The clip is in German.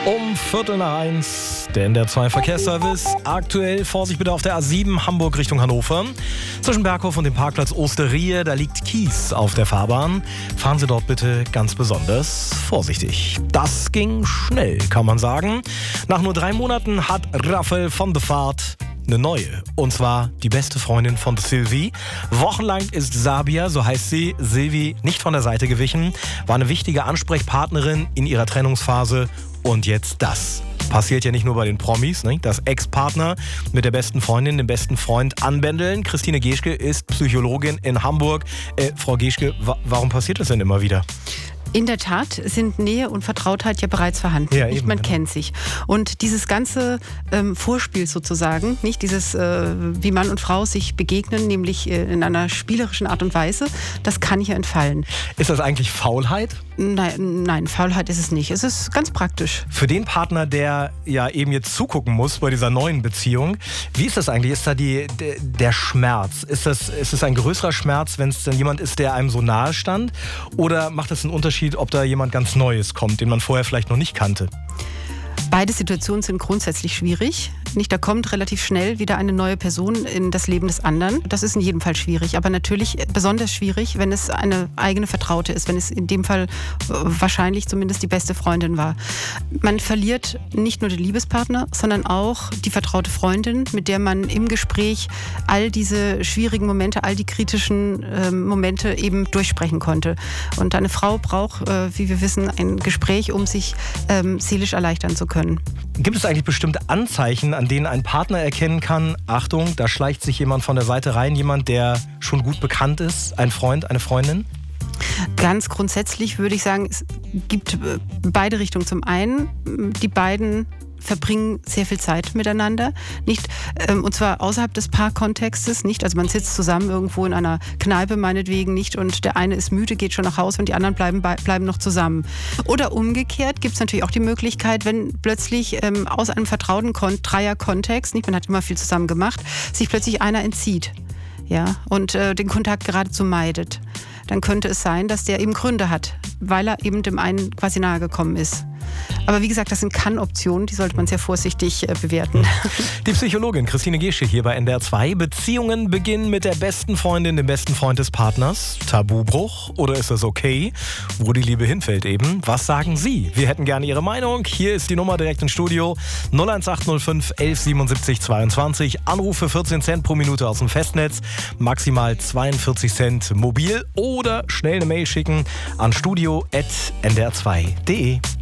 Um 1:15, der NDR 2 Verkehrsservice. Aktuell Vorsicht bitte auf der A7 Hamburg Richtung Hannover. Zwischen Berghof und dem Parkplatz Osterie, da liegt Kies auf der Fahrbahn. Fahren Sie dort bitte ganz besonders vorsichtig. Das ging schnell, kann man sagen. Nach nur 3 Monaten hat Raphael von der Vaart eine neue. Und zwar die beste Freundin von Sylvie. Wochenlang ist Sabia, so heißt sie, Sylvie, nicht von der Seite gewichen. War eine wichtige Ansprechpartnerin in ihrer Trennungsphase. Und jetzt das. Passiert ja nicht nur bei den Promis, ne? Dass Ex-Partner mit der besten Freundin, dem besten Freund anbändeln. Christine Geschke ist Psychologin in Hamburg. Frau Geschke, warum passiert das denn immer wieder? In der Tat sind Nähe und Vertrautheit ja bereits vorhanden. Ja, eben, man kennt sich. Und dieses ganze Vorspiel sozusagen, nicht dieses, wie Mann und Frau sich begegnen, nämlich in einer spielerischen Art und Weise, das kann hier entfallen. Ist das eigentlich Faulheit? Nein, Faulheit ist es nicht. Es ist ganz praktisch. Für den Partner, der ja eben jetzt zugucken muss bei dieser neuen Beziehung, wie ist das eigentlich? Ist da der Schmerz? Ist es ein größerer Schmerz, wenn es dann jemand ist, der einem so nahe stand? Oder macht es einen Unterschied, ob da jemand ganz Neues kommt, den man vorher vielleicht noch nicht kannte? Beide Situationen sind grundsätzlich schwierig. Da kommt relativ schnell wieder eine neue Person in das Leben des anderen. Das ist in jedem Fall schwierig, aber natürlich besonders schwierig, wenn es eine eigene Vertraute ist, wenn es in dem Fall wahrscheinlich zumindest die beste Freundin war. Man verliert nicht nur den Liebespartner, sondern auch die vertraute Freundin, mit der man im Gespräch all diese schwierigen Momente, all die kritischen Momente eben durchsprechen konnte. Und eine Frau braucht, wie wir wissen, ein Gespräch, um sich seelisch erleichtern zu können. Gibt es eigentlich bestimmte Anzeichen, an denen ein Partner erkennen kann, Achtung, da schleicht sich jemand von der Seite rein, jemand, der schon gut bekannt ist, ein Freund, eine Freundin? Ganz grundsätzlich würde ich sagen, es gibt beide Richtungen. Zum einen, die beiden verbringen sehr viel Zeit miteinander, und zwar außerhalb des Paarkontextes, nicht? Also man sitzt zusammen irgendwo in einer Kneipe meinetwegen, nicht? Und der eine ist müde, geht schon nach Hause und die anderen bleiben noch zusammen. Oder umgekehrt gibt es natürlich auch die Möglichkeit, wenn plötzlich aus einem vertrauten Dreier-Kontext, nicht? Man hat immer viel zusammen gemacht, sich plötzlich einer entzieht, ja? Und den Kontakt geradezu meidet. Dann könnte es sein, dass der eben Gründe hat, weil er eben dem einen quasi nahe gekommen ist. Aber wie gesagt, das sind Kann-Optionen, die sollte man sehr vorsichtig bewerten. Die Psychologin Christine Geschke hier bei NDR 2. Beziehungen beginnen mit der besten Freundin, dem besten Freund des Partners. Tabubruch oder ist das okay? Wo die Liebe hinfällt eben. Was sagen Sie? Wir hätten gerne Ihre Meinung. Hier ist die Nummer direkt ins Studio. 01805 1177 22. Anrufe 14 Cent pro Minute aus dem Festnetz. Maximal 42 Cent mobil. Oder schnell eine Mail schicken an studio@ndr2.de.